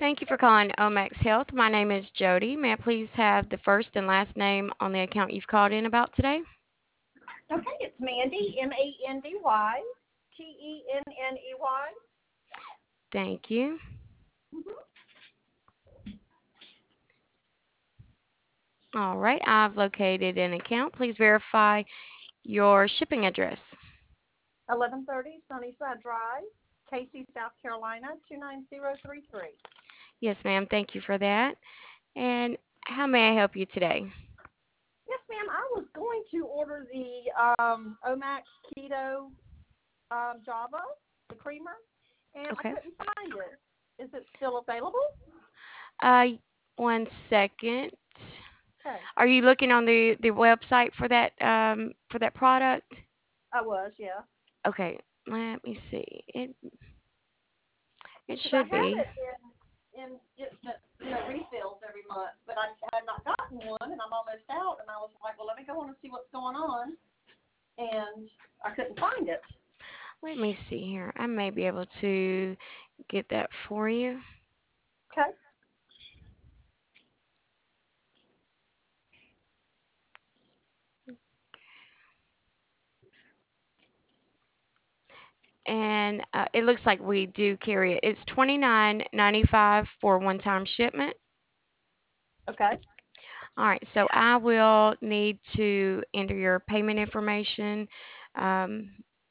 Thank you for calling Omax Health. My name is Jody. May I please have the first and last name on the account you've called in about today? Okay, it's Mandy, Mandy, Tenney. Thank you. All right, I've located an account. Please verify your shipping address. 1130 Sunnyside Drive, Casey, South Carolina, 29033. Yes, ma'am. Thank you for that. And how may I help you today? Yes, ma'am. I was going to order the Omax Keto Java, the creamer, and I Okay. couldn't find it. Is it still available? Uh, one second. Okay, Are you looking on the website for that product? I was, yeah. Okay. Let me see. It Because I should have be. it in just refills every month, but I had not gotten one, and I'm almost out. And I was like, well, let me go on and see what's going on, and I couldn't find it. Let me see here. I may be able to get that for you. Okay. And it looks like we do carry it. It's $29.95 for one-time shipment. Okay. All right, so I will need to enter your payment information, um,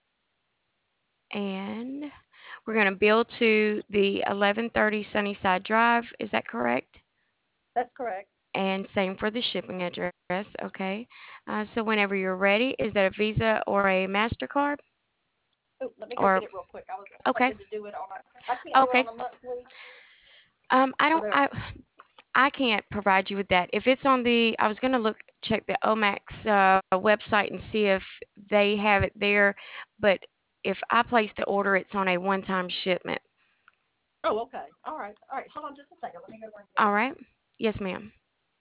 and we're going to bill to the 1130 Sunnyside Drive. Is that correct? That's correct. And same for the shipping address. Okay. So whenever you're ready, is that a Visa or a Mastercard? Oh, let me go Or get it real quick. I was okay, expected to do it on a. I can't do it okay. on a monthly. I Or don't. there. I can't provide you with that. If it's on the, I was gonna check the Omax website and see if they have it there, but if I place the order, it's on a one-time shipment. Oh, okay. All right. All right. Hold on just a second. Let me go and get All it. right. Yes, ma'am.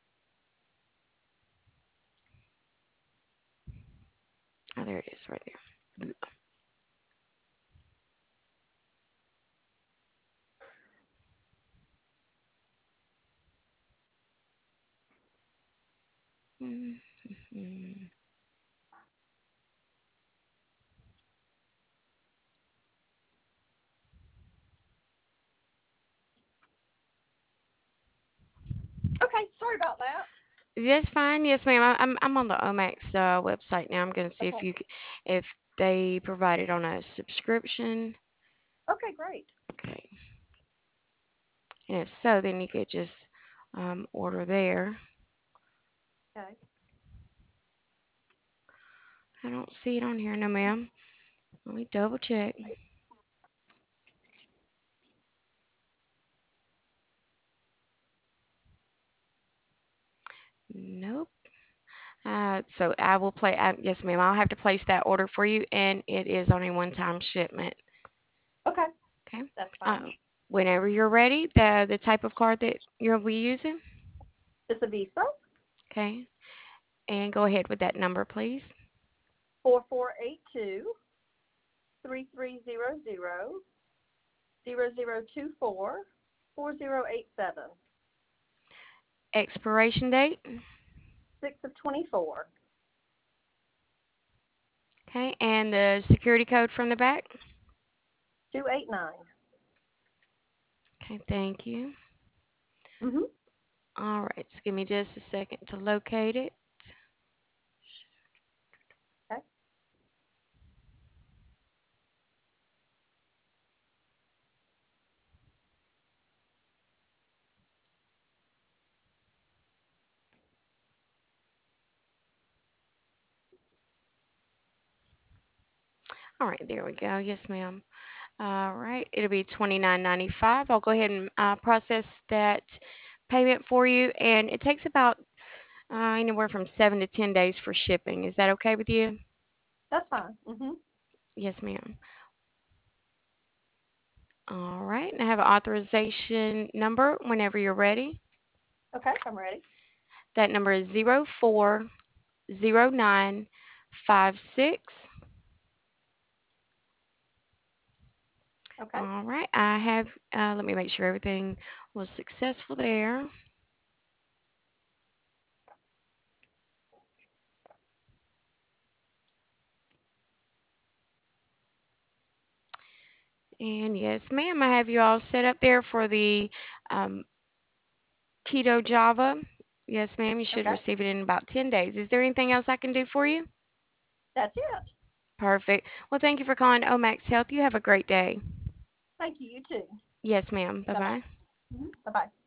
Oh, there it is, right there. Mm-hmm. Okay. Sorry about that. That's fine. Yes, ma'am. I'm on the Omax website now. I'm gonna see Okay. if they provide it on a subscription. Okay. Great. Okay. And if so, then you could just order there. Okay. I don't see it on here, no, ma'am. Let me double check. Nope. So I will play. Yes, ma'am. I'll have to place that order for you, and it is on a one-time shipment. Okay. Okay. That's fine. Uh, whenever you're ready, the type of card that you'll be using. It's a Visa. Okay. And go ahead with that number, please. 4482 3300 0024 4087. Expiration date. 6 of 24. Okay. And the security code from the back. 289. Okay. Thank you. Mhm. All right. So give me just a second to locate it. Okay. All right. There we go. Yes, ma'am. All right, it'll be 29.95. I'll go ahead and process that payment for you, and it takes about anywhere from 7 to 10 days for shipping. Is that okay with you? That's fine. Mhm. Yes, ma'am. All right, and I have an authorization number whenever you're ready. Okay. I'm ready. That number is 040956. Okay. All right, I have, let me make sure everything was successful there. And yes, ma'am, I have you all set up there for the um, Keto Java. Yes, ma'am, you should Okay. receive it in about 10 days. Is there anything else I can do for you? That's it. Perfect. Well, thank you for calling Omax Health. You have a great day. Thank you. You too. Yes, ma'am. Bye Bye bye. bye. Bye bye.